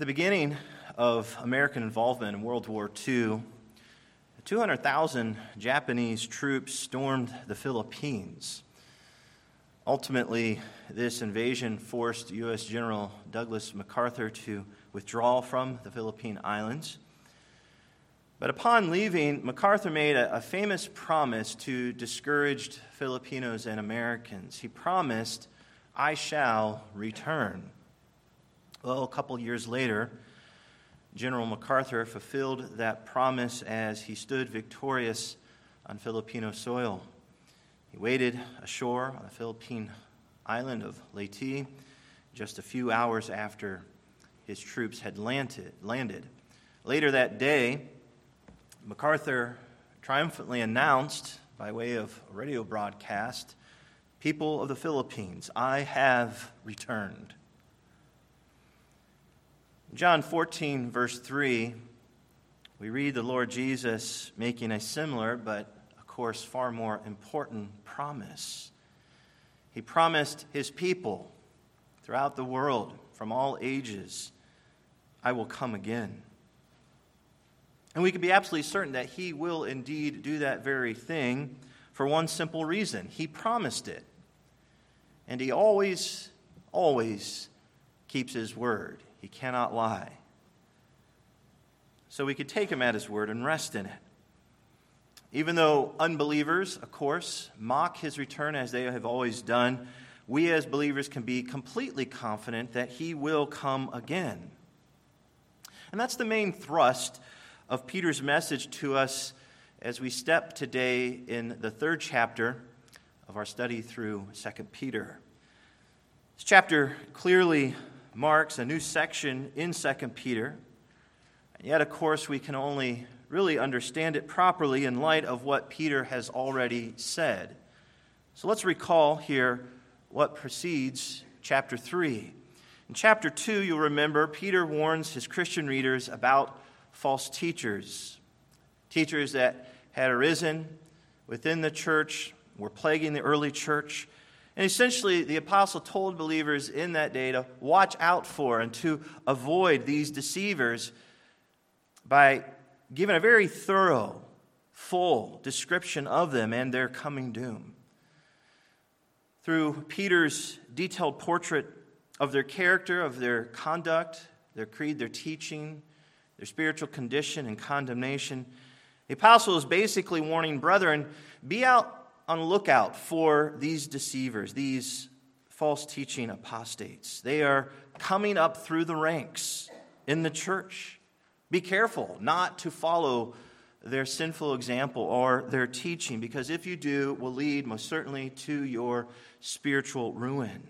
the beginning of American involvement in World War II, 200,000 Japanese troops stormed the Philippines. Ultimately, this invasion forced U.S. General Douglas MacArthur to withdraw from the Philippine Islands. But upon leaving, MacArthur made a famous promise to discouraged Filipinos and Americans. He promised, "I shall return." Well, a couple years later, General MacArthur fulfilled that promise as he stood victorious on Filipino soil. He waded ashore on the Philippine island of Leyte just a few hours after his troops had landed. Later that day, MacArthur triumphantly announced, by way of a radio broadcast, "People of the Philippines, I have returned." In John 14, verse 3, we read the Lord Jesus making a similar, but of course far more important promise. He promised his people throughout the world, from all ages, "I will come again." And we can be absolutely certain that he will indeed do that very thing for one simple reason. He promised it. And he always keeps his word. He cannot lie. So we could take him at his word and rest in it. Even though unbelievers, of course, mock his return as they have always done, we as believers can be completely confident that he will come again. And that's the main thrust of Peter's message to us as we step today in the third chapter of our study through 2 Peter. This chapter clearly marks a new section in 2 Peter, and yet, of course, we can only really understand it properly in light of what Peter has already said. So let's recall here what precedes chapter 3. In chapter 2, you'll remember, Peter warns his Christian readers about false teachers that had arisen within the church, were plaguing the early church. And essentially, the apostle told believers in that day to watch out for and to avoid these deceivers by giving a very thorough, full description of them and their coming doom. Through Peter's detailed portrait of their character, of their conduct, their creed, their teaching, their spiritual condition and condemnation, the apostle is basically warning, brethren, be out on the lookout for these deceivers, these false teaching apostates. They are coming up through the ranks in the church. Be careful not to follow their sinful example or their teaching, because if you do, will lead most certainly to your spiritual ruin.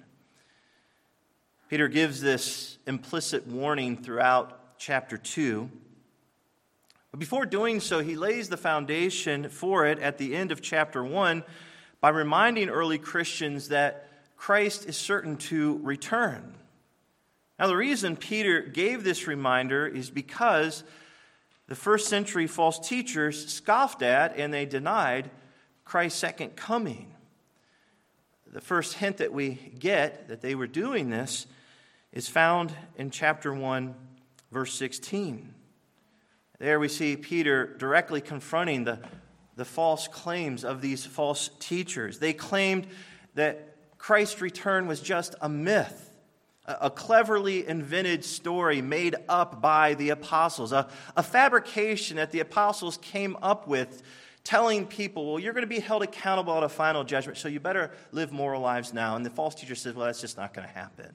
Peter gives this implicit warning throughout chapter 2. But before doing so, he lays the foundation for it at the end of chapter 1 by reminding early Christians that Christ is certain to return. Now, the reason Peter gave this reminder is because the first century false teachers scoffed at and they denied Christ's second coming. The first hint that we get that they were doing this is found in chapter 1, verse 16. There we see Peter directly confronting the false claims of these false teachers. They claimed that Christ's return was just a myth, a cleverly invented story made up by the apostles, a fabrication that the apostles came up with, telling people, well, you're going to be held accountable at a final judgment, so you better live moral lives now. And the false teacher says, well, that's just not going to happen.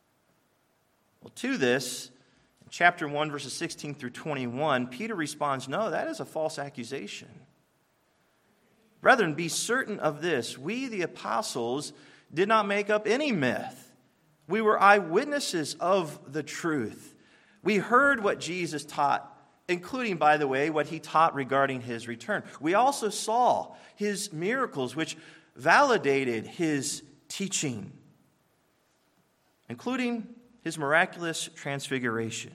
Well, to this, in chapter 1, verses 16 through 21, Peter responds, no, that is a false accusation. Brethren, be certain of this. We, the apostles, did not make up any myth. We were eyewitnesses of the truth. We heard what Jesus taught, including, by the way, what he taught regarding his return. We also saw his miracles, which validated his teaching, including his miraculous transfiguration.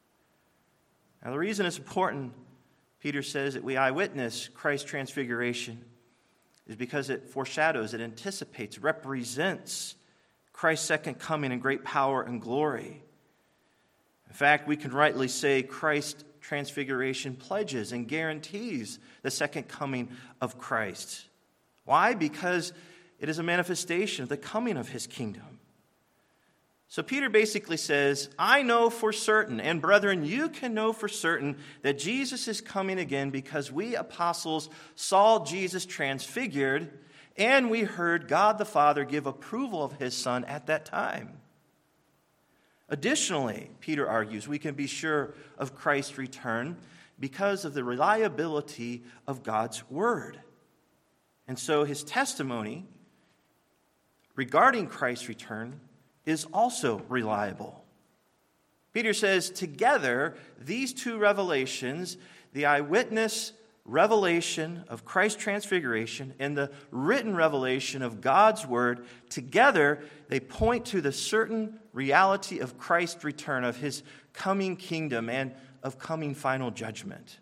Now, the reason it's important, Peter says, that we eyewitness Christ's transfiguration is because it foreshadows, it anticipates, represents Christ's second coming in great power and glory. In fact, we can rightly say Christ's transfiguration pledges and guarantees the second coming of Christ. Why? Because it is a manifestation of the coming of his kingdom. So Peter basically says, I know for certain, and brethren, you can know for certain that Jesus is coming again because we apostles saw Jesus transfigured, and we heard God the Father give approval of his Son at that time. Additionally, Peter argues, we can be sure of Christ's return because of the reliability of God's word. And so his testimony regarding Christ's return is also reliable. Peter says, together, these two revelations, the eyewitness revelation of Christ's transfiguration and the written revelation of God's word, together they point to the certain reality of Christ's return, of his coming kingdom and of coming final judgment.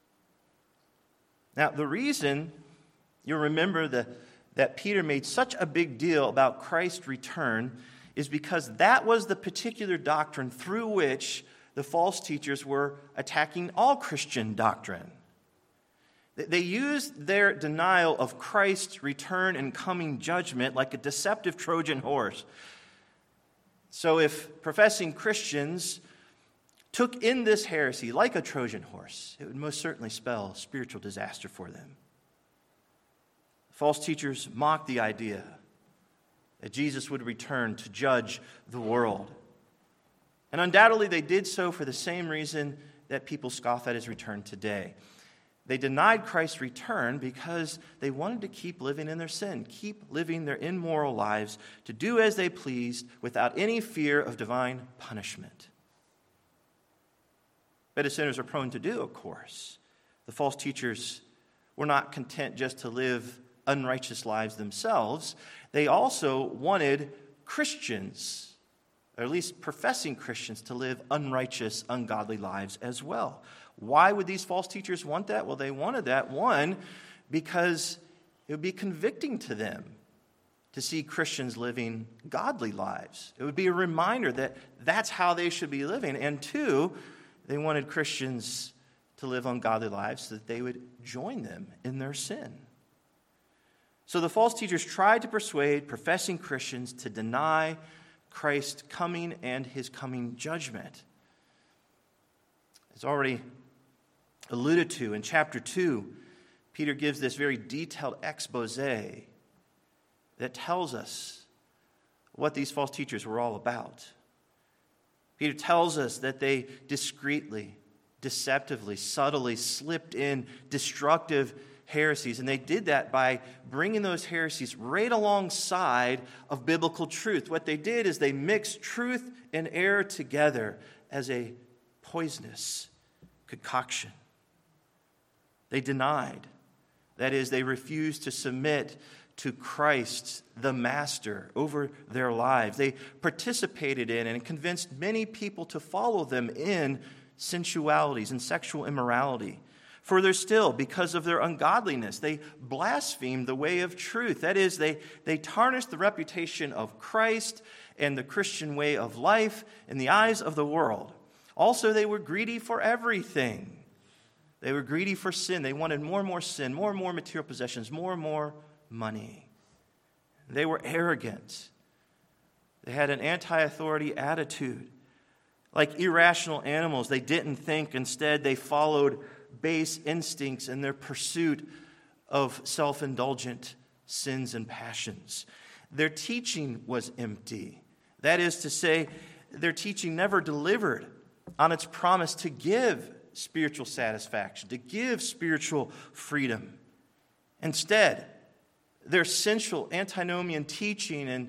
Now, the reason you'll remember that Peter made such a big deal about Christ's return is because that was the particular doctrine through which the false teachers were attacking all Christian doctrine. They used their denial of Christ's return and coming judgment like a deceptive Trojan horse. So if professing Christians took in this heresy like a Trojan horse, it would most certainly spell spiritual disaster for them. False teachers mocked the idea that Jesus would return to judge the world. And undoubtedly they did so for the same reason that people scoff at his return today. They denied Christ's return because they wanted to keep living in their sin, keep living their immoral lives, to do as they pleased without any fear of divine punishment. But as sinners are prone to do, of course, the false teachers were not content just to live unrighteous lives themselves. They also wanted Christians, or at least professing Christians, to live unrighteous, ungodly lives as well. Why would these false teachers want that? Well, they wanted that, one, because it would be convicting to them to see Christians living godly lives. It would be a reminder that that's how they should be living. And two, they wanted Christians to live ungodly lives so that they would join them in their sin. So the false teachers tried to persuade professing Christians to deny Christ's coming and his coming judgment. It's already alluded to in chapter 2, Peter gives this very detailed expose that tells us what these false teachers were all about. Peter tells us that they discreetly, deceptively, subtly slipped in destructive heresies, and they did that by bringing those heresies right alongside of biblical truth. What they did is they mixed truth and error together as a poisonous concoction. They denied. That is, they refused to submit to Christ, the Master, over their lives. They participated in and convinced many people to follow them in sensualities and sexual immorality. Further still, because of their ungodliness, they blasphemed the way of truth. That is, they tarnished the reputation of Christ and the Christian way of life in the eyes of the world. Also, they were greedy for everything. They were greedy for sin. They wanted more and more sin, more and more material possessions, more and more money. They were arrogant. They had an anti-authority attitude. Like irrational animals, they didn't think. Instead, they followed base instincts in their pursuit of self-indulgent sins and passions. Their teaching was empty. That is to say, their teaching never delivered on its promise to give spiritual satisfaction, to give spiritual freedom. Instead, their sensual antinomian teaching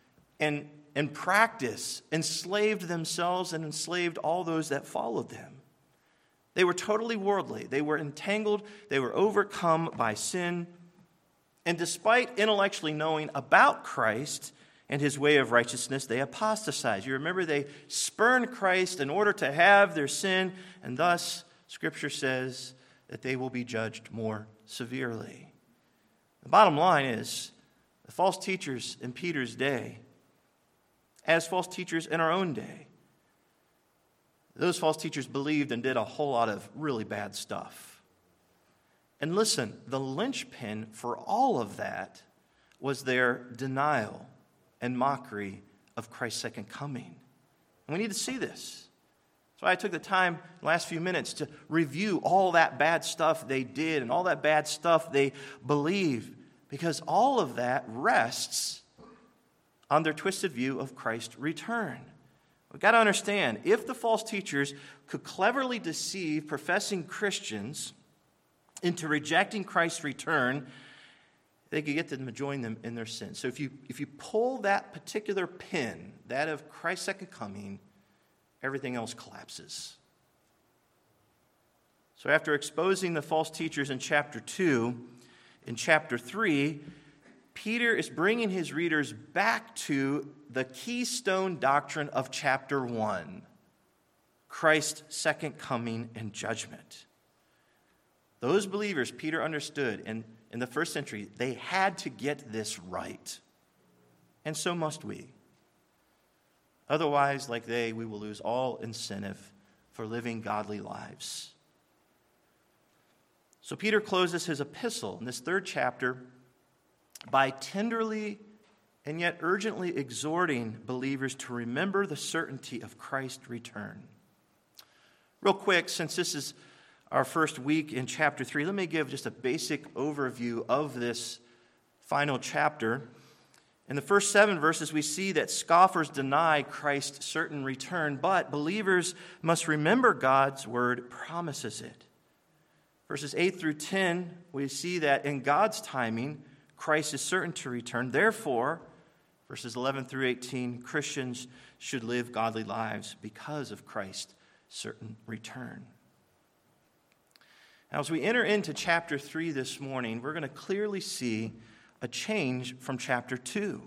and practice enslaved themselves and enslaved all those that followed them. They were totally worldly. They were entangled. They were overcome by sin. And despite intellectually knowing about Christ and his way of righteousness, they apostatized. You remember they spurned Christ in order to have their sin, and thus Scripture says that they will be judged more severely. The bottom line is, the false teachers in Peter's day, as false teachers in our own day, Those false teachers believed and did a whole lot of really bad stuff. And listen, the linchpin for all of that was their denial and mockery of Christ's second coming. And we need to see this. That's why I took the time in the last few minutes to review all that bad stuff they did and all that bad stuff they believed, because all of that rests on their twisted view of Christ's return. We've got to understand, if the false teachers could cleverly deceive professing Christians into rejecting Christ's return, they could get them to join them in their sin. So if you pull that particular pin, that of Christ's second coming, everything else collapses. So after exposing the false teachers in chapter 2, in chapter 3, Peter is bringing his readers back to the keystone doctrine of chapter 1, Christ's second coming and judgment. Those believers, Peter understood, in the first century, they had to get this right. And so must we. Otherwise, like they, we will lose all incentive for living godly lives. So Peter closes his epistle in this third chapter by tenderly and yet urgently exhorting believers to remember the certainty of Christ's return. Real quick, since this is our first week in chapter 3, let me give just a basic overview of this final chapter. In the first 7 verses, we see that scoffers deny Christ's certain return, but believers must remember God's word promises it. Verses 8 through 10, we see that in God's timing, Christ is certain to return. Therefore, verses 11 through 18, Christians should live godly lives because of Christ's certain return. Now, as we enter into chapter 3 this morning, we're going to clearly see a change from chapter 2.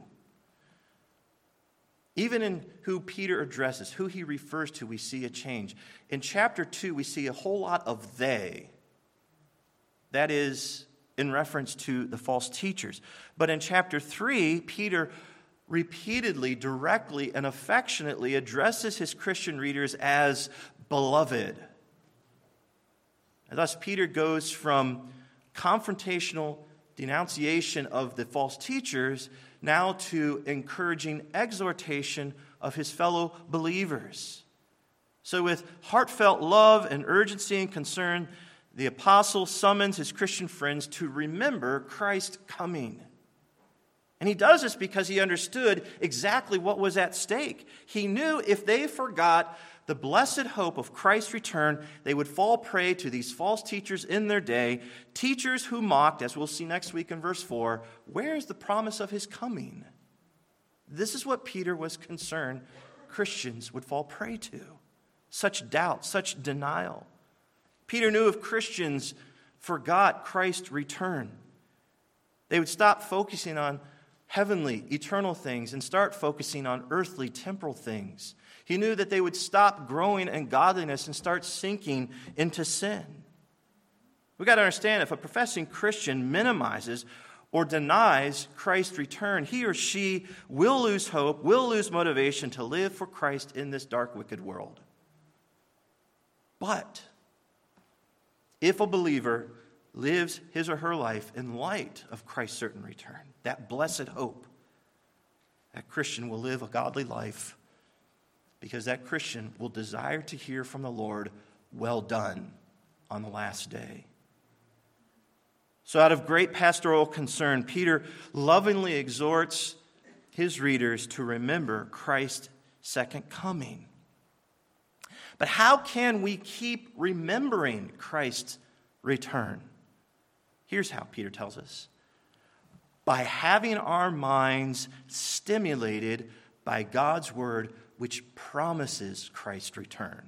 Even in who Peter addresses, who he refers to, we see a change. In chapter 2, we see a whole lot of they. That is in reference to the false teachers. But in chapter 3, Peter repeatedly, directly, and affectionately addresses his Christian readers as beloved. And thus, Peter goes from confrontational denunciation of the false teachers now to encouraging exhortation of his fellow believers. So with heartfelt love and urgency and concern, the apostle summons his Christian friends to remember Christ's coming. And he does this because he understood exactly what was at stake. He knew if they forgot the blessed hope of Christ's return, they would fall prey to these false teachers in their day, teachers who mocked, as we'll see next week in verse 4, where is the promise of his coming? This is what Peter was concerned Christians would fall prey to. Such doubt, such denial. Peter knew if Christians forgot Christ's return, they would stop focusing on heavenly, eternal things and start focusing on earthly, temporal things. He knew that they would stop growing in godliness and start sinking into sin. We've got to understand, if a professing Christian minimizes or denies Christ's return, he or she will lose hope, will lose motivation to live for Christ in this dark, wicked world. But if a believer lives his or her life in light of Christ's certain return, that blessed hope, that Christian will live a godly life because that Christian will desire to hear from the Lord, well done, on the last day. So out of great pastoral concern, Peter lovingly exhorts his readers to remember Christ's second coming. But how can we keep remembering Christ's return? Here's how Peter tells us. By having our minds stimulated by God's word, which promises Christ's return.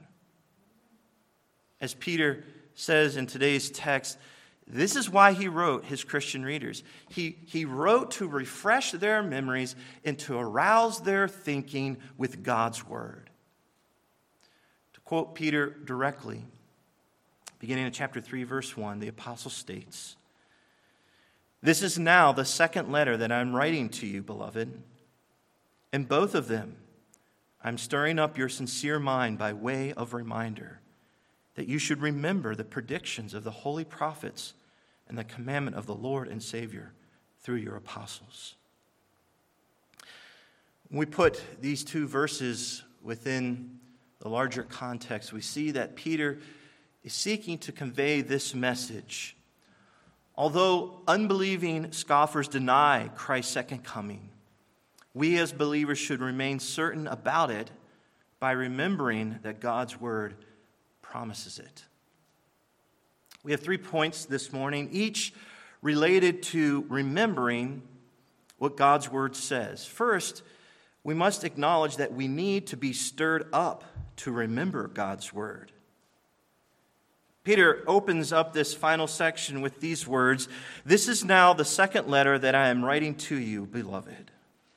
As Peter says in today's text, this is why he wrote his Christian readers. He wrote to refresh their memories and to arouse their thinking with God's word. To quote Peter directly, beginning in chapter 3, verse 1, the apostle states, "This is now the second letter that I'm writing to you, beloved. In both of them, I'm stirring up your sincere mind by way of reminder that you should remember the predictions of the holy prophets and the commandment of the Lord and Savior through your apostles. When we put these two verses within the larger context, we see that Peter is seeking to convey this message. Although unbelieving scoffers deny Christ's second coming, we as believers should remain certain about it by remembering that God's word promises it. We have 3 points this morning, each related to remembering what God's word says. First, we must acknowledge that we need to be stirred up to remember God's word. Peter opens up this final section with these words, "This is now the second letter that I am writing to you, beloved."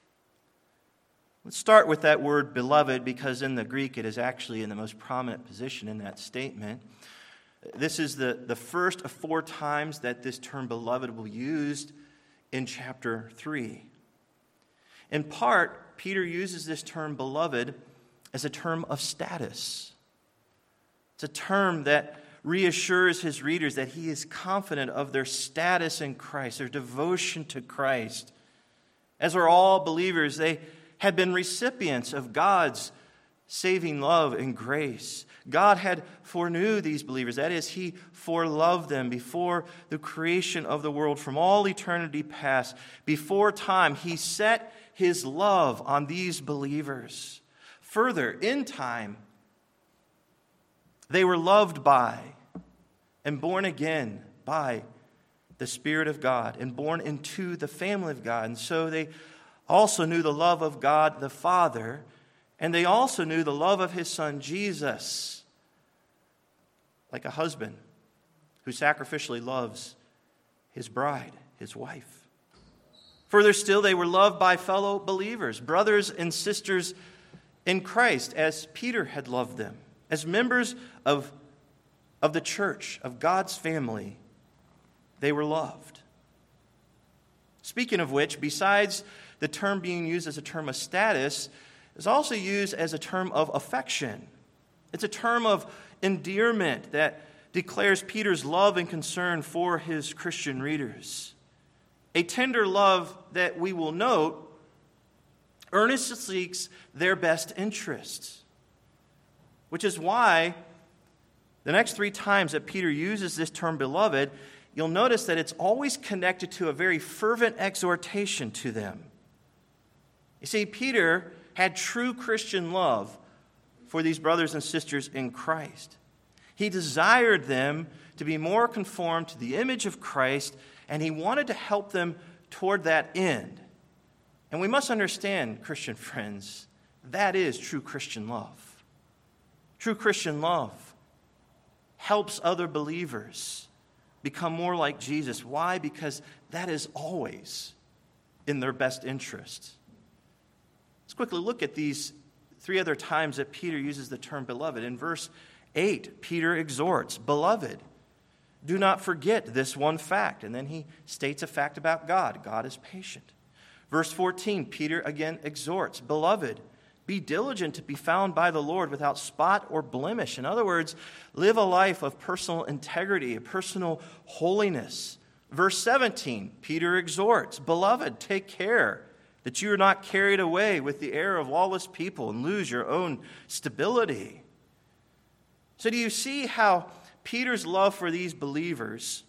Let's start with that word beloved, because in the Greek it is actually in the most prominent position in that statement. This is the first of 4 times that this term beloved will be used in chapter 3. In part, Peter uses this term beloved as a term of status. It's a term that reassures his readers that he is confident of their status in Christ, their devotion to Christ. As are all believers, they had been recipients of God's saving love and grace. God had foreknew these believers. That is, he foreloved them before the creation of the world from all eternity past. Before time, he set his love on these believers. Further, in time, they were loved by and born again by the Spirit of God and born into the family of God. And so they also knew the love of God the Father, and they also knew the love of his Son Jesus, like a husband who sacrificially loves his bride, his wife. Further still, they were loved by fellow believers, brothers and sisters in Christ, as Peter had loved them. As members of the church, of God's family, they were loved. Speaking of which, besides the term being used as a term of status, is also used as a term of affection. It's a term of endearment that declares Peter's love and concern for his Christian readers. A tender love that we will note earnestly seeks their best interests, which is why the next 3 times that Peter uses this term beloved, you'll notice that it's always connected to a very fervent exhortation to them. You see, Peter had true Christian love for these brothers and sisters in Christ. He desired them to be more conformed to the image of Christ, and he wanted to help them toward that end. And we must understand, Christian friends, that is true Christian love. True Christian love helps other believers become more like Jesus. Why? Because that is always in their best interest. Let's quickly look at these 3 other times that Peter uses the term beloved. In verse 8, Peter exhorts, "Beloved, do not forget this one fact." And then he states a fact about God. God is patient. Verse 14, Peter again exhorts, "Beloved, be diligent to be found by the Lord without spot or blemish." In other words, live a life of personal integrity, personal holiness. Verse 17, Peter exhorts, "Beloved, take care that you are not carried away with the error of lawless people and lose your own stability." So do you see how Peter's love for these believers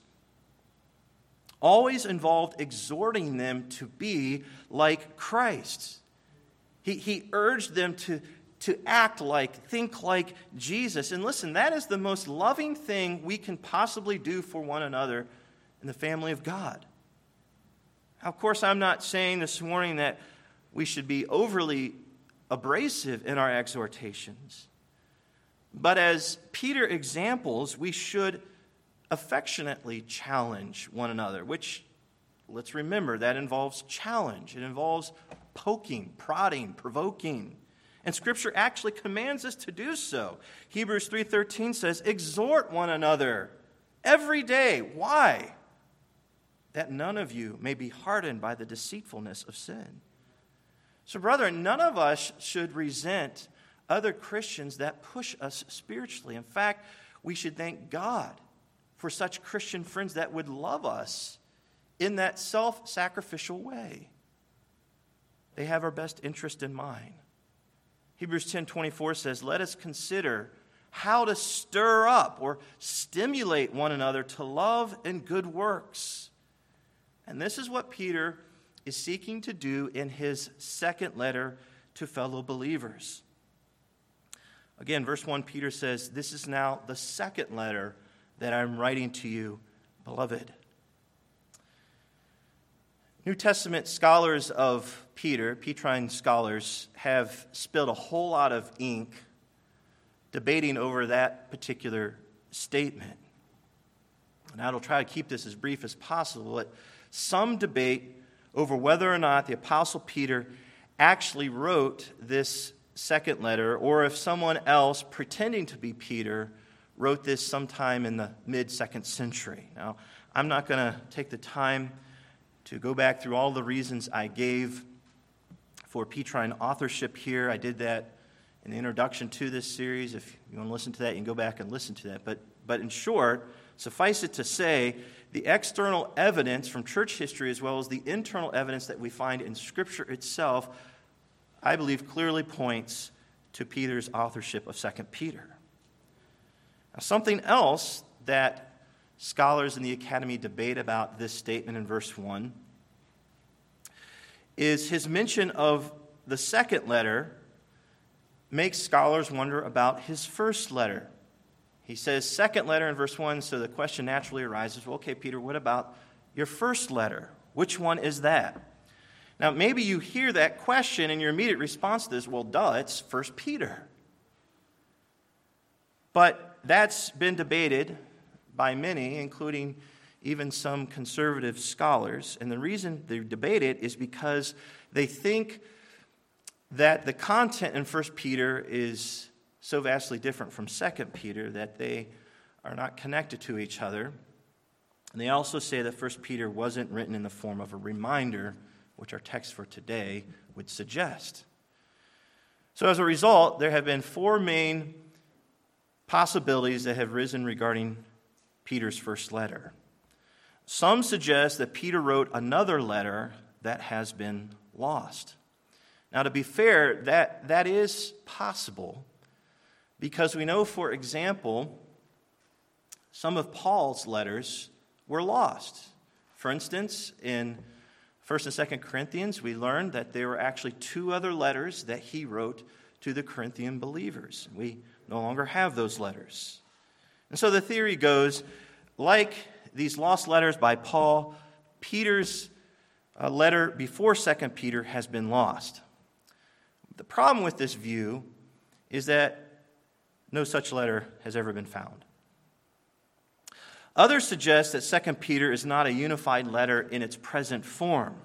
always involved exhorting them to be like Christ? He urged them to act like, think like Jesus. And listen, that is the most loving thing we can possibly do for one another in the family of God. Now, of course, I'm not saying this morning that we should be overly abrasive in our exhortations. But as Peter examples, we should affectionately challenge one another, which, let's remember, that involves challenge. It involves poking, prodding, provoking. And Scripture actually commands us to do so. Hebrews 3:13 says, "Exhort one another every day." Why? "That none of you may be hardened by the deceitfulness of sin." So, brethren, none of us should resent other Christians that push us spiritually. In fact, we should thank God for such Christian friends that would love us in that self-sacrificial way. They have our best interest in mind. Hebrews 10:24 says, "Let us consider how to stir up or stimulate one another to love and good works." And this is what Peter is seeking to do in his second letter to fellow believers. Again, verse 1, Peter says, "This is now the second letter that I'm writing to you, beloved." New Testament scholars of Peter, Petrine scholars, have spilled a whole lot of ink debating over that particular statement. And I will try to keep this as brief as possible, but some debate over whether or not the Apostle Peter actually wrote this second letter, or if someone else pretending to be Peter wrote this sometime in the mid-2nd century. Now, I'm not going to take the time to go back through all the reasons I gave for Petrine authorship here. I did that in the introduction to this series. If you want to listen to that, you can go back and listen to that. But in short, suffice it to say, the external evidence from church history as well as the internal evidence that we find in Scripture itself, I believe, clearly points to Peter's authorship of 2 Peter. Now, something else that scholars in the academy debate about this statement in verse 1 is his mention of the second letter makes scholars wonder about his first letter. He says second letter in verse 1, so the question naturally arises, well, okay, Peter, what about your first letter? Which one is that? Now, maybe you hear that question and your immediate response to this, well, duh, it's 1 Peter. But that's been debated by many, including even some conservative scholars. And the reason they debate it is because they think that the content in 1 Peter is so vastly different from 2 Peter that they are not connected to each other. And they also say that 1 Peter wasn't written in the form of a reminder, which our text for today would suggest. So as a result, there have been four main possibilities that have risen regarding Peter's first letter. Some suggest that Peter wrote another letter that has been lost. Now, to be fair, that is possible because we know, for example, some of Paul's letters were lost. For instance, in 1st and 2nd Corinthians, we learned that there were actually two other letters that he wrote to the Corinthian believers. We no longer have those letters. And so the theory goes, like these lost letters by Paul, Peter's letter before 2 Peter has been lost. The problem with this view is that no such letter has ever been found. Others suggest that 2 Peter is not a unified letter in its present form.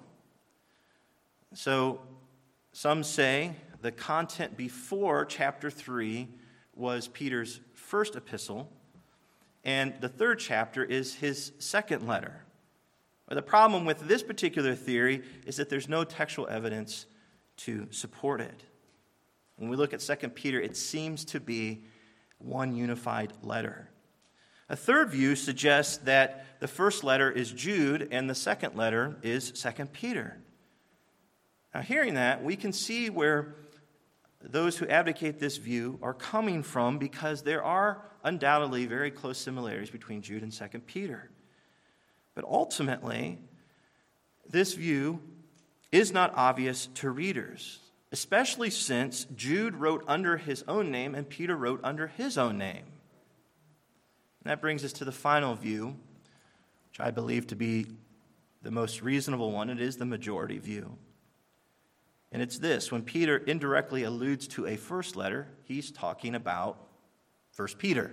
So some say the content before chapter 3 was Peter's first epistle, and the third chapter is his second letter. But the problem with this particular theory is that there's no textual evidence to support it. When we look at 2 Peter, it seems to be one unified letter. A third view suggests that the first letter is Jude and the second letter is 2 Peter. Now, hearing that, we can see where those who advocate this view are coming from because there are undoubtedly very close similarities between Jude and 2 Peter. But ultimately, this view is not obvious to readers, especially since Jude wrote under his own name and Peter wrote under his own name. And that brings us to the final view, which I believe to be the most reasonable one. It is the majority view. And it's this: when Peter indirectly alludes to a first letter, he's talking about 1 Peter.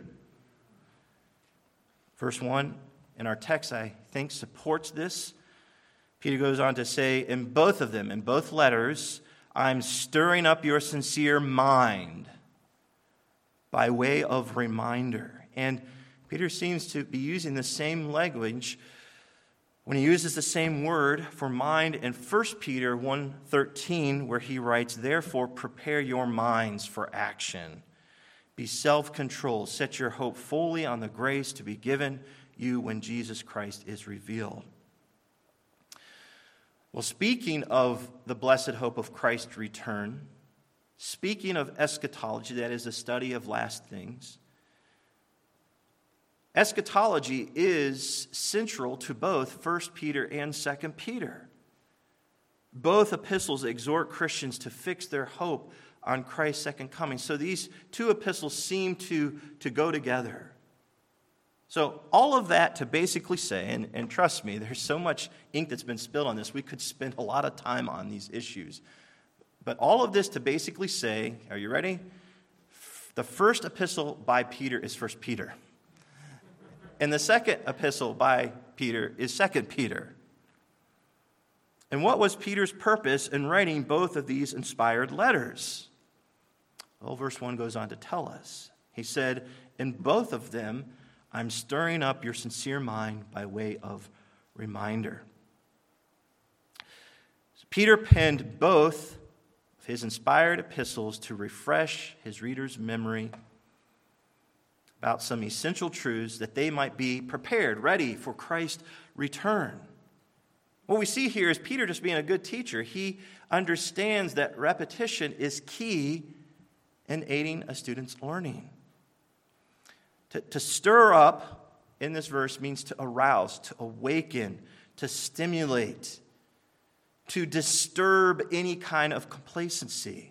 Verse 1 in our text, I think, supports this. Peter goes on to say, in both of them, in both letters, I'm stirring up your sincere mind by way of reminder. And Peter seems to be using the same language when he uses the same word for mind in 1 Peter 1:13, where he writes, "Therefore prepare your minds for action. Be self-controlled. Set your hope fully on the grace to be given you when Jesus Christ is revealed." Well, speaking of the blessed hope of Christ's return, speaking of eschatology, that is the study of last things, eschatology is central to both 1 Peter and 2 Peter. Both epistles exhort Christians to fix their hope on Christ's second coming. So these two epistles seem to go together. So all of that to basically say, and trust me, there's so much ink that's been spilled on this, we could spend a lot of time on these issues. But all of this to basically say, are you ready? The first epistle by Peter is 1 Peter. And the second epistle by Peter is 2 Peter. And what was Peter's purpose in writing both of these inspired letters? Well, verse 1 goes on to tell us. He said, "In both of them, I'm stirring up your sincere mind by way of reminder." So Peter penned both of his inspired epistles to refresh his readers' memory about some essential truths that they might be prepared, ready for Christ's return. What we see here is Peter just being a good teacher. He understands that repetition is key in aiding a student's learning. To stir up in this verse means to arouse, to awaken, to stimulate, to disturb any kind of complacency.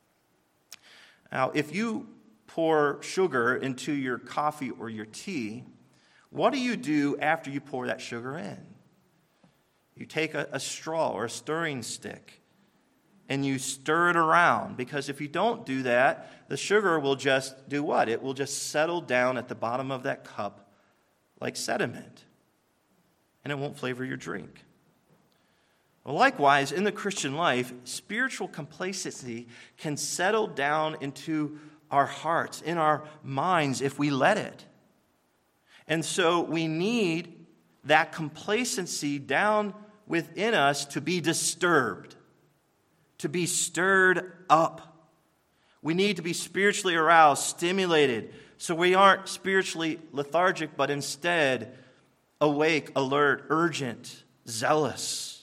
Now, if you pour sugar into your coffee or your tea, what do you do after you pour that sugar in? You take a straw or a stirring stick and you stir it around, because if you don't do that, the sugar will just do what? It will just settle down at the bottom of that cup like sediment, and it won't flavor your drink. Well, likewise, in the Christian life, spiritual complacency can settle down into our hearts, in our minds, if we let it. And so we need that complacency down within us to be disturbed, to be stirred up. We need to be spiritually aroused, stimulated, so we aren't spiritually lethargic, but instead awake, alert, urgent, zealous.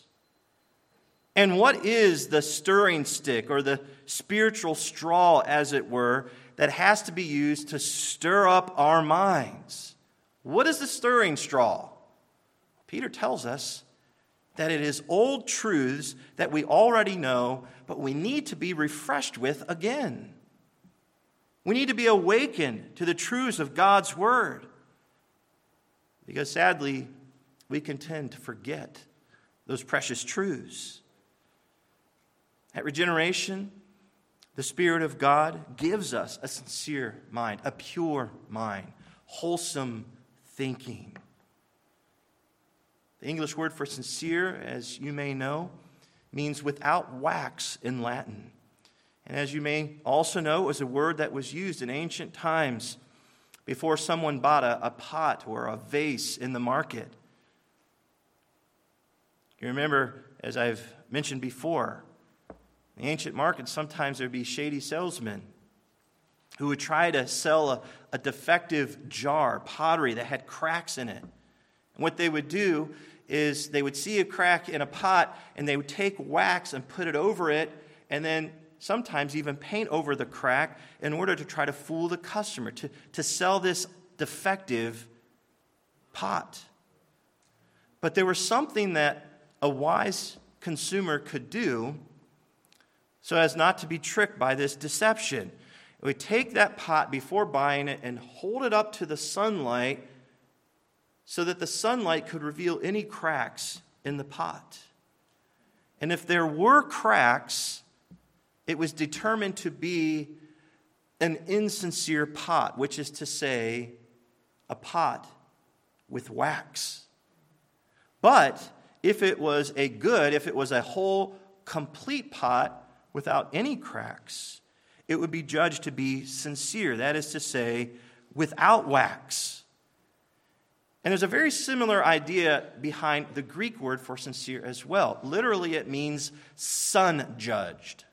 And what is the stirring stick, or the spiritual straw, as it were, that has to be used to stir up our minds? What is the stirring straw? Peter tells us that it is old truths that we already know, but we need to be refreshed with again. We need to be awakened to the truths of God's Word, because sadly, we can tend to forget those precious truths. At Regeneration, the Spirit of God gives us a sincere mind, a pure mind, wholesome thinking. The English word for sincere, as you may know, means without wax in Latin. And as you may also know, it was a word that was used in ancient times before someone bought a pot or a vase in the market. You remember, as I've mentioned before, in the ancient market, sometimes there would be shady salesmen who would try to sell a defective jar, pottery that had cracks in it. And what they would do is they would see a crack in a pot, and they would take wax and put it over it, and then sometimes even paint over the crack in order to try to fool the customer, to sell this defective pot. But there was something that a wise consumer could do so as not to be tricked by this deception. It would take that pot before buying it and hold it up to the sunlight so that the sunlight could reveal any cracks in the pot. And if there were cracks, it was determined to be an insincere pot, which is to say, a pot with wax. But if it was a whole, complete pot without any cracks, it would be judged to be sincere, that is to say, without wax. And there's a very similar idea behind the Greek word for sincere as well. Literally, it means sun-judged.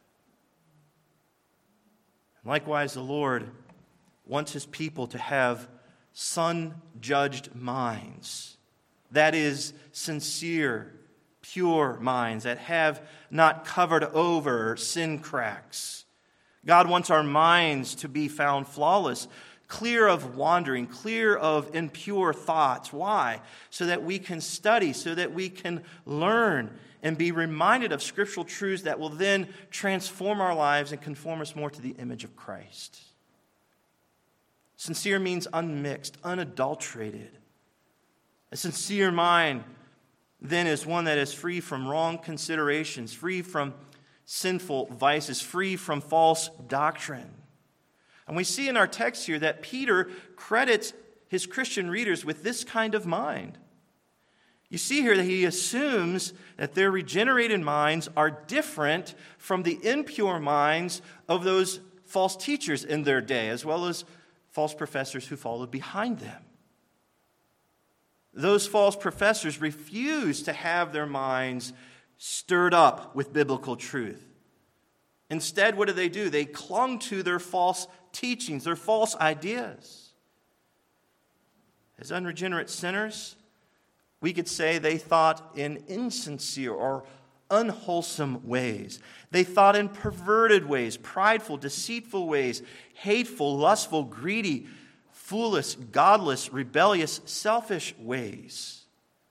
Likewise, the Lord wants his people to have sun-judged minds. That is, sincere, pure minds that have not covered over sin cracks. God wants our minds to be found flawless, clear of wandering, clear of impure thoughts. Why? So that we can study, so that we can learn and be reminded of scriptural truths that will then transform our lives and conform us more to the image of Christ. Sincere means unmixed, unadulterated. A sincere mind then is one that is free from wrong considerations, free from sinful vices, free from false doctrine. And we see in our text here that Peter credits his Christian readers with this kind of mind. You see here that he assumes that their regenerated minds are different from the impure minds of those false teachers in their day, as well as false professors who followed behind them. Those false professors refused to have their minds stirred up with biblical truth. Instead, what do? They clung to their false teachings, their false ideas. As unregenerate sinners, we could say they thought in insincere or unwholesome ways. They thought in perverted ways, prideful, deceitful ways, hateful, lustful, greedy, foolish, godless, rebellious, selfish ways.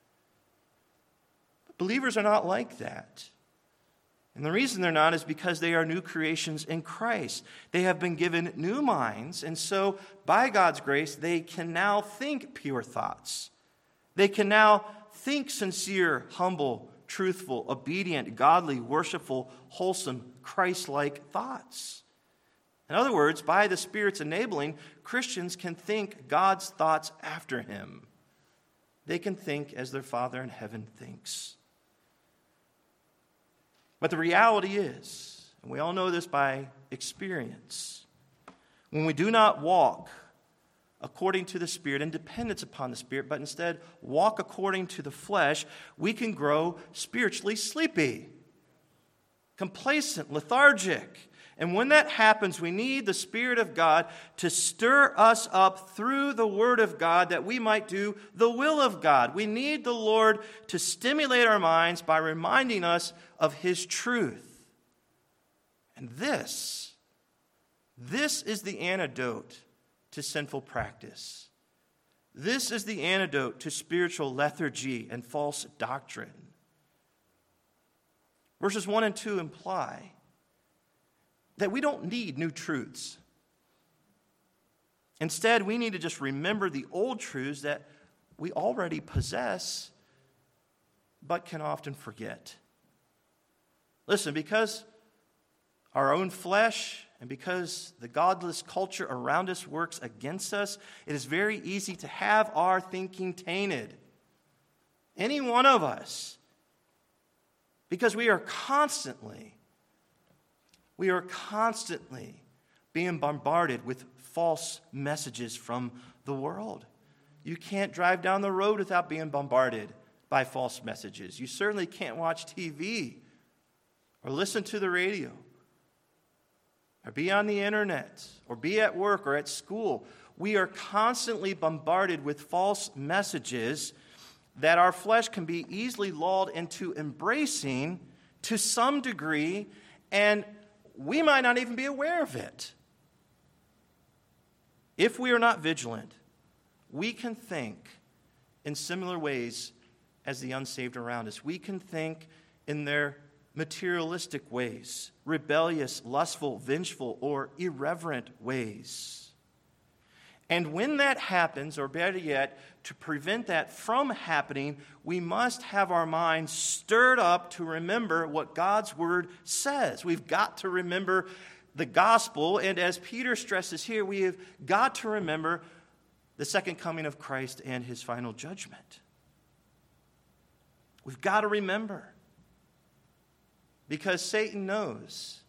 But believers are not like that. And the reason they're not is because they are new creations in Christ. They have been given new minds, and so by God's grace, they can now think pure thoughts. They can now think sincere, humble, truthful, obedient, godly, worshipful, wholesome, Christ-like thoughts. In other words, by the Spirit's enabling, Christians can think God's thoughts after Him. They can think as their Father in heaven thinks. But the reality is, and we all know this by experience, when we do not walk according to the Spirit in dependence upon the Spirit, but instead walk according to the flesh, we can grow spiritually sleepy, complacent, lethargic. And when that happens, we need the Spirit of God to stir us up through the Word of God that we might do the will of God. We need the Lord to stimulate our minds by reminding us of His truth. And this is the antidote to sinful practice. This is the antidote to spiritual lethargy and false doctrine. Verses 1 and 2 imply that we don't need new truths. Instead, we need to just remember the old truths that we already possess, but can often forget. Listen, because our own flesh and because the godless culture around us works against us, it is very easy to have our thinking tainted. Any one of us. Because we are constantly being bombarded with false messages from the world. You can't drive down the road without being bombarded by false messages. You certainly can't watch TV or listen to the radio or be on the internet or be at work or at school. We are constantly bombarded with false messages that our flesh can be easily lulled into embracing to some degree, and we might not even be aware of it. If we are not vigilant, we can think in similar ways as the unsaved around us. We can think in their materialistic ways, rebellious, lustful, vengeful, or irreverent ways. And when that happens, or better yet, to prevent that from happening, we must have our minds stirred up to remember what God's Word says. We've got to remember the gospel, and as Peter stresses here, we have got to remember the second coming of Christ and His final judgment. We've got to remember, because Satan knows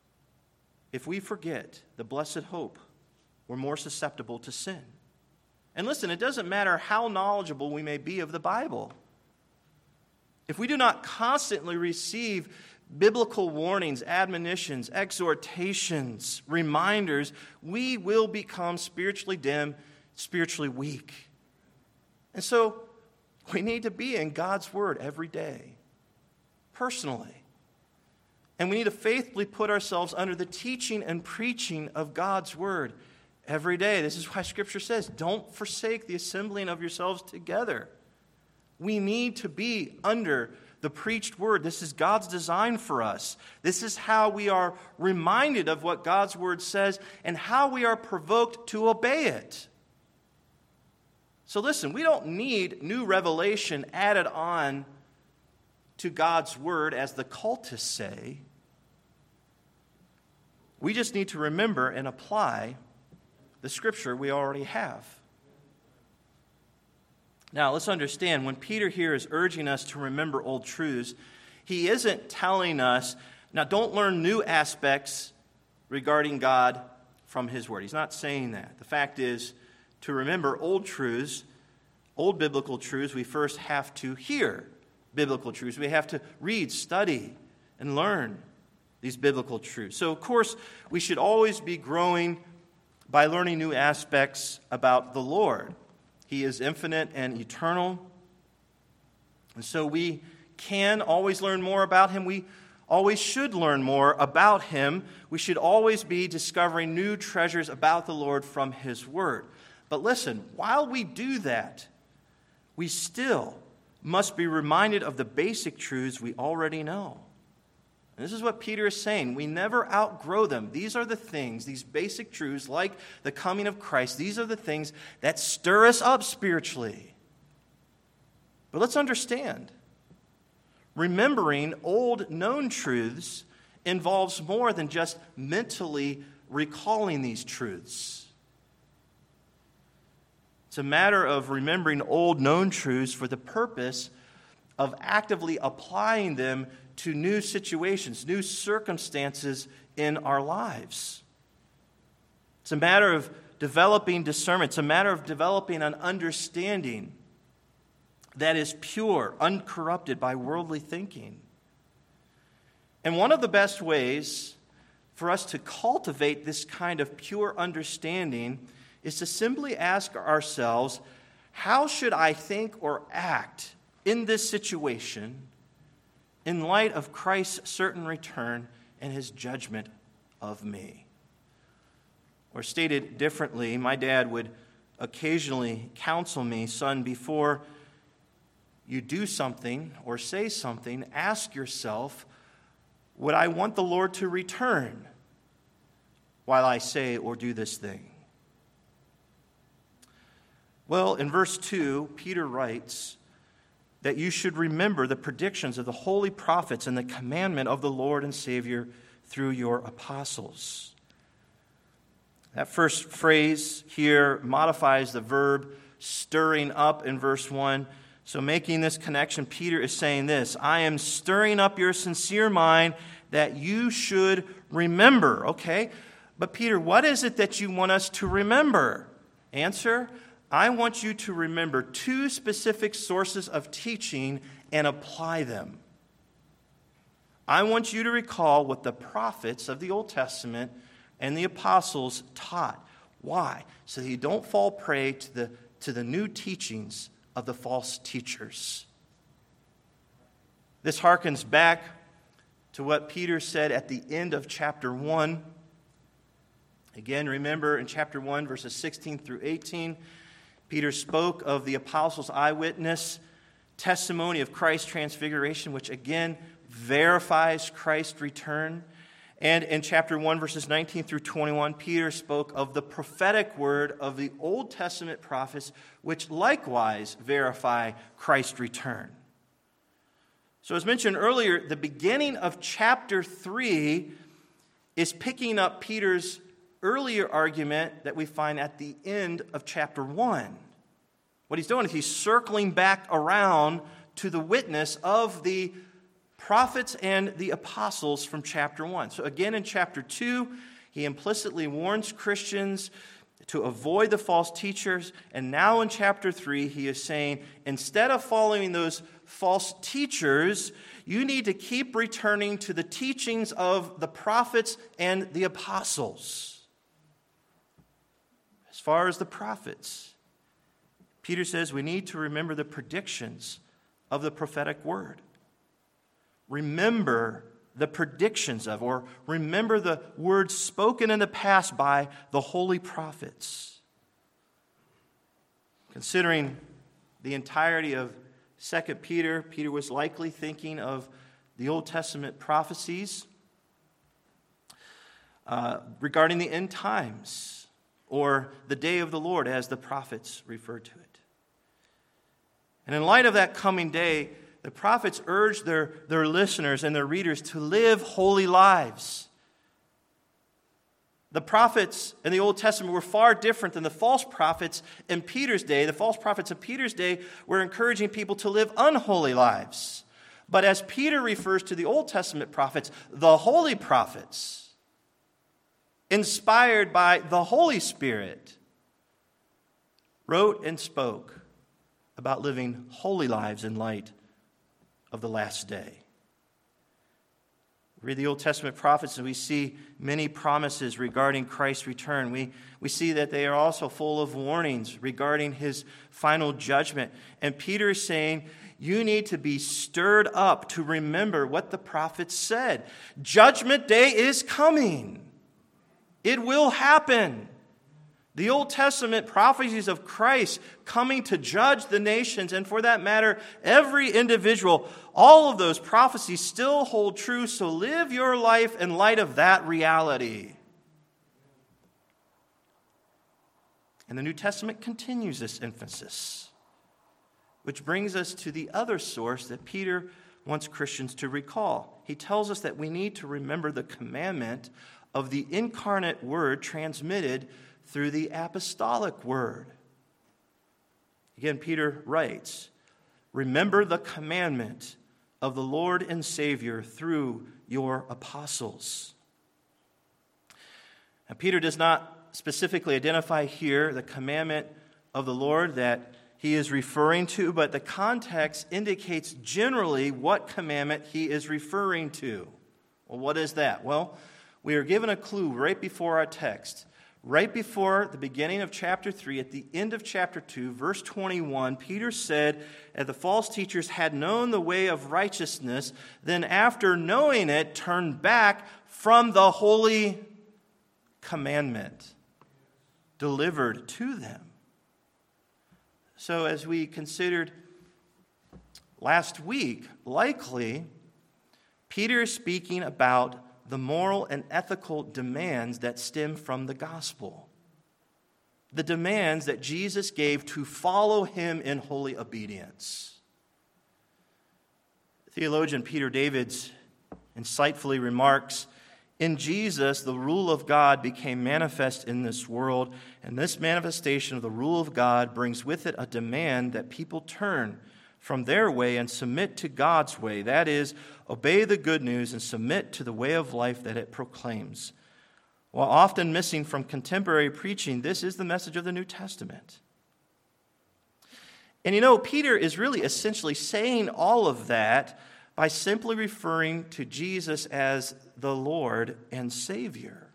if we forget the blessed hope, we're more susceptible to sin. And listen, it doesn't matter how knowledgeable we may be of the Bible. If we do not constantly receive biblical warnings, admonitions, exhortations, reminders, we will become spiritually dim, spiritually weak. And so we need to be in God's Word every day, personally. And we need to faithfully put ourselves under the teaching and preaching of God's Word every day. This is why Scripture says, don't forsake the assembling of yourselves together. We need to be under the preached Word. This is God's design for us. This is how we are reminded of what God's Word says and how we are provoked to obey it. So listen, we don't need new revelation added on to God's Word, as the cultists say. We just need to remember and apply the Scripture we already have. Now, let's understand, when Peter here is urging us to remember old truths, he isn't telling us, now don't learn new aspects regarding God from his Word. He's not saying that. The fact is, to remember old truths, old biblical truths, we first have to hear biblical truths. We have to read, study, and learn these biblical truths. So, of course, we should always be growing by learning new aspects about the Lord. He is infinite and eternal. And so we can always learn more about him. We always should learn more about him. We should always be discovering new treasures about the Lord from his Word. But listen, while we do that, we still must be reminded of the basic truths we already know. And this is what Peter is saying. We never outgrow them. These are the things, these basic truths, like the coming of Christ, these are the things that stir us up spiritually. But let's understand, remembering old known truths involves more than just mentally recalling these truths. It's a matter of remembering old known truths for the purpose of actively applying them to new situations, new circumstances in our lives. It's a matter of developing discernment. It's a matter of developing an understanding that is pure, uncorrupted by worldly thinking. And one of the best ways for us to cultivate this kind of pure understanding is to simply ask ourselves, how should I think or act in this situation in light of Christ's certain return and his judgment of me? Or stated differently, my dad would occasionally counsel me, son, before you do something or say something, ask yourself, would I want the Lord to return while I say or do this thing? Well, in verse 2, Peter writes that you should remember the predictions of the holy prophets and the commandment of the Lord and Savior through your apostles. That first phrase here modifies the verb stirring up in verse 1. So making this connection, Peter is saying this, I am stirring up your sincere mind that you should remember. Okay, but Peter, what is it that you want us to remember? Answer, I want you to remember two specific sources of teaching and apply them. I want you to recall what the prophets of the Old Testament and the apostles taught. Why? So that you don't fall prey to the new teachings of the false teachers. This harkens back to what Peter said at the end of chapter 1. Again, remember in chapter 1, verses 16 through 18, Peter spoke of the apostles' eyewitness testimony of Christ's transfiguration, which again verifies Christ's return. And in chapter 1, verses 19 through 21, Peter spoke of the prophetic word of the Old Testament prophets, which likewise verify Christ's return. So as mentioned earlier, the beginning of chapter 3 is picking up Peter's earlier argument that we find at the end of chapter 1. What he's doing is he's circling back around to the witness of the prophets and the apostles from chapter 1. So again in chapter 2, he implicitly warns Christians to avoid the false teachers. And now in chapter 3, he is saying, instead of following those false teachers, you need to keep returning to the teachings of the prophets and the apostles. As far as the prophets, Peter says we need to remember the predictions of the prophetic word. Remember the predictions of, or remember the words spoken in the past by the holy prophets. Considering the entirety of 2 Peter, Peter was likely thinking of the Old Testament prophecies regarding the end times, or the day of the Lord, as the prophets referred to it. And in light of that coming day, the prophets urged their listeners and their readers to live holy lives. The prophets in the Old Testament were far different than the false prophets in Peter's day. The false prophets of Peter's day were encouraging people to live unholy lives. But as Peter refers to the Old Testament prophets, the holy prophets, inspired by the Holy Spirit, wrote and spoke about living holy lives in light of the last day. We read the Old Testament prophets and we see many promises regarding Christ's return. We see that they are also full of warnings regarding his final judgment. And Peter is saying, you need to be stirred up to remember what the prophets said. Judgment day is coming. It will happen. The Old Testament prophecies of Christ coming to judge the nations, and for that matter, every individual, all of those prophecies still hold true, so live your life in light of that reality. And the New Testament continues this emphasis, which brings us to the other source that Peter wants Christians to recall. He tells us that we need to remember the commandment of the incarnate Word transmitted through the apostolic word. Again, Peter writes, remember the commandment of the Lord and Savior through your apostles. Now, Peter does not specifically identify here the commandment of the Lord that he is referring to, but the context indicates generally what commandment he is referring to. Well, what is that? Well, we are given a clue right before our text. Right before the beginning of chapter 3, at the end of chapter 2, verse 21, Peter said, "As the false teachers had known the way of righteousness, then after knowing it, turned back from the holy commandment delivered to them." So as we considered last week, likely Peter is speaking about the moral and ethical demands that stem from the gospel. The demands that Jesus gave to follow him in holy obedience. Theologian Peter Davids insightfully remarks, "In Jesus, the rule of God became manifest in this world, and this manifestation of the rule of God brings with it a demand that people turn from their way and submit to God's way. That is, obey the good news and submit to the way of life that it proclaims." While often missing from contemporary preaching, this is the message of the New Testament. And Peter is really essentially saying all of that by simply referring to Jesus as the Lord and Savior.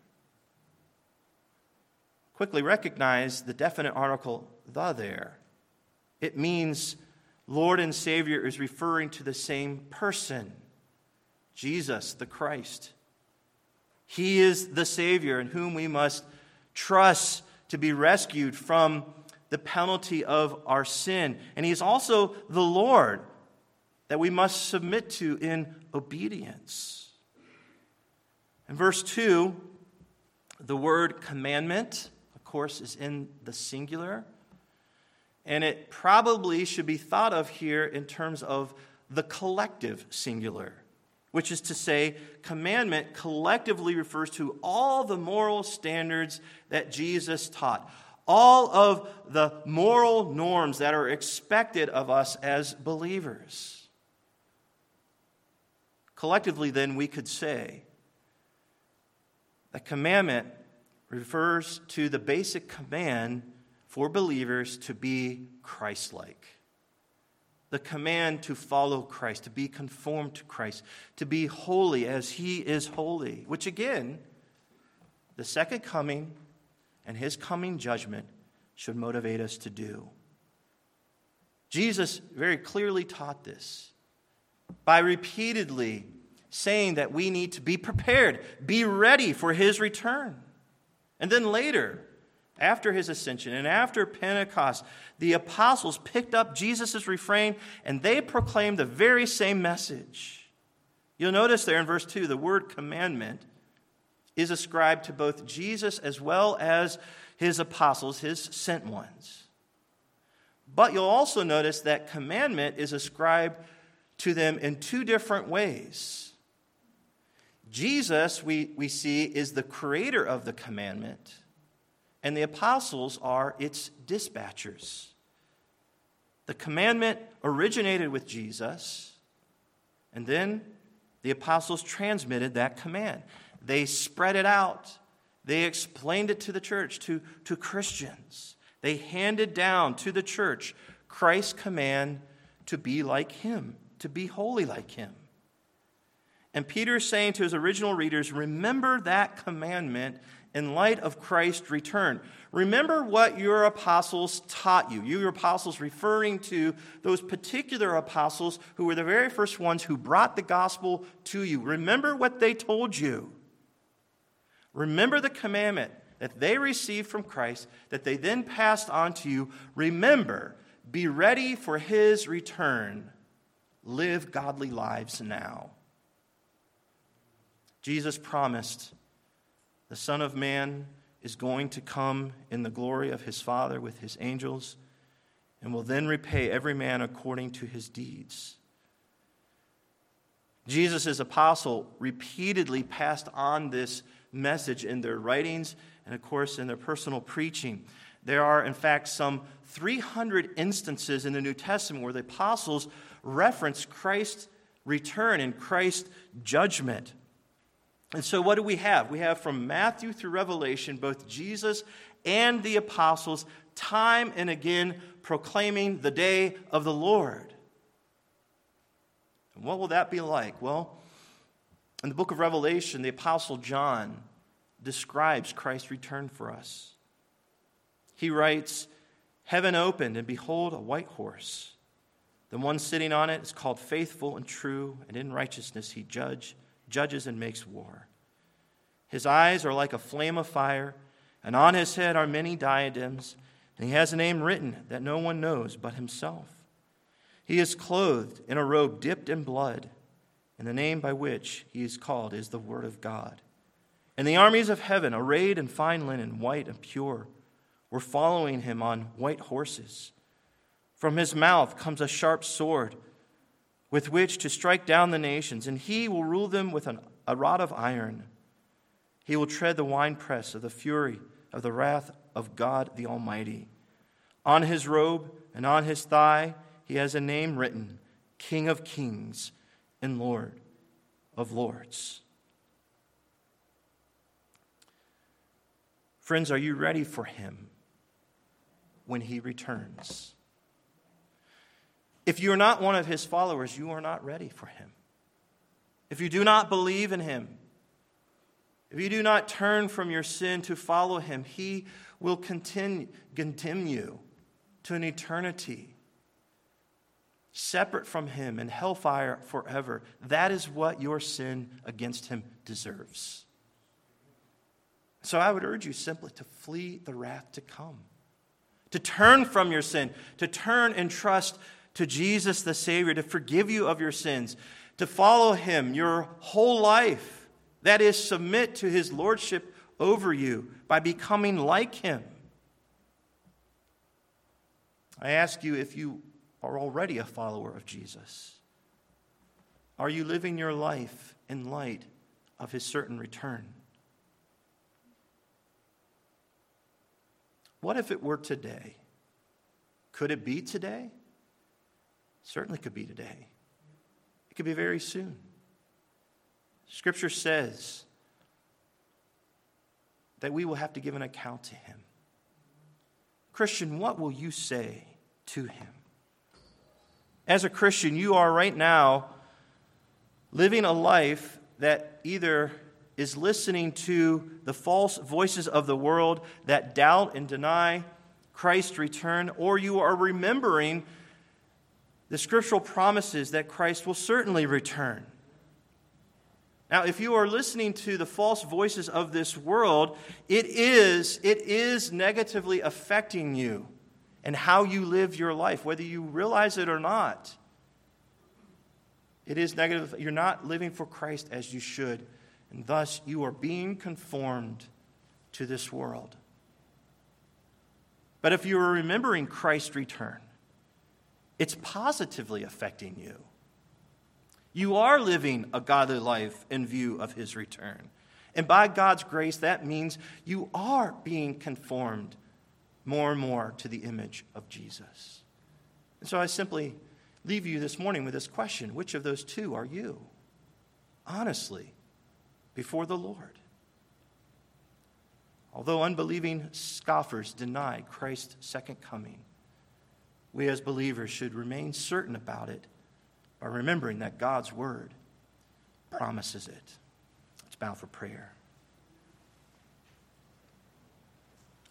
Quickly recognize the definite article, the, there. It means Lord and Savior is referring to the same person, Jesus the Christ. He is the Savior in whom we must trust to be rescued from the penalty of our sin. And He is also the Lord that we must submit to in obedience. In verse 2, the word commandment, of course, is in the singular. And it probably should be thought of here in terms of the collective singular, which is to say, commandment collectively refers to all the moral standards that Jesus taught, all of the moral norms that are expected of us as believers. Collectively, then, we could say that commandment refers to the basic command for believers to be Christ-like. The command to follow Christ, to be conformed to Christ, to be holy as he is holy, which again, the second coming and his coming judgment should motivate us to do. Jesus very clearly taught this by repeatedly saying that we need to be prepared, be ready for his return. And then later, after his ascension and after Pentecost, the apostles picked up Jesus' refrain and they proclaimed the very same message. You'll notice there in verse 2, the word commandment is ascribed to both Jesus as well as his apostles, his sent ones. But you'll also notice that commandment is ascribed to them in two different ways. Jesus, we see, is the creator of the commandment, and the apostles are its dispatchers. The commandment originated with Jesus, and then the apostles transmitted that command. They spread it out. They explained it to the church, to Christians. They handed down to the church Christ's command to be like him, to be holy like him. And Peter is saying to his original readers, remember that commandment in light of Christ's return. Remember what your apostles taught you. Your apostles referring to those particular apostles who were the very first ones who brought the gospel to you. Remember what they told you. Remember the commandment that they received from Christ, that they then passed on to you. Remember, be ready for his return. Live godly lives now. Jesus promised the Son of Man is going to come in the glory of his Father with his angels and will then repay every man according to his deeds. Jesus' apostle repeatedly passed on this message in their writings and, of course, in their personal preaching. There are, in fact, some 300 instances in the New Testament where the apostles reference Christ's return and Christ's judgment. And so what do we have? We have from Matthew through Revelation, both Jesus and the apostles, time and again proclaiming the day of the Lord. And what will that be like? Well, in the book of Revelation, the apostle John describes Christ's return for us. He writes, "Heaven opened, and behold, a white horse. The one sitting on it is called Faithful and True, and in righteousness he judges and makes war. His eyes are like a flame of fire, and on his head are many diadems, and he has a name written that no one knows but himself. He is clothed in a robe dipped in blood, and the name by which he is called is the Word of God. And the armies of heaven, arrayed in fine linen, white and pure, were following him on white horses. From his mouth comes a sharp sword, with which to strike down the nations, and he will rule them with a rod of iron. He will tread the winepress of the fury of the wrath of God the Almighty. On his robe and on his thigh he has a name written, King of Kings and Lord of Lords." Friends, are you ready for him when he returns? If you are not one of his followers, you are not ready for him. If you do not believe in him, if you do not turn from your sin to follow him, he will condemn you to an eternity separate from him in hellfire forever. That is what your sin against him deserves. So I would urge you simply to flee the wrath to come, to turn from your sin, to turn and trust to Jesus the Savior, to forgive you of your sins, to follow him your whole life. That is, submit to his lordship over you by becoming like him. I ask you if you are already a follower of Jesus. Are you living your life in light of his certain return? What if it were today? Could it be today? Certainly could be today. It could be very soon. Scripture says that we will have to give an account to him. Christian, what will you say to him? As a Christian, you are right now living a life that either is listening to the false voices of the world that doubt and deny Christ's return, or you are remembering the scriptural promises that Christ will certainly return. Now, if you are listening to the false voices of this world, it is negatively affecting you and how you live your life, whether you realize it or not. It is negative. You're not living for Christ as you should, and thus you are being conformed to this world. But if you are remembering Christ's return, it's positively affecting you. You are living a godly life in view of his return. And by God's grace, that means you are being conformed more and more to the image of Jesus. And so I simply leave you this morning with this question: which of those two are you? Honestly, before the Lord. Although unbelieving scoffers deny Christ's second coming, we as believers should remain certain about it by remembering that God's word promises it. Let's bow for prayer.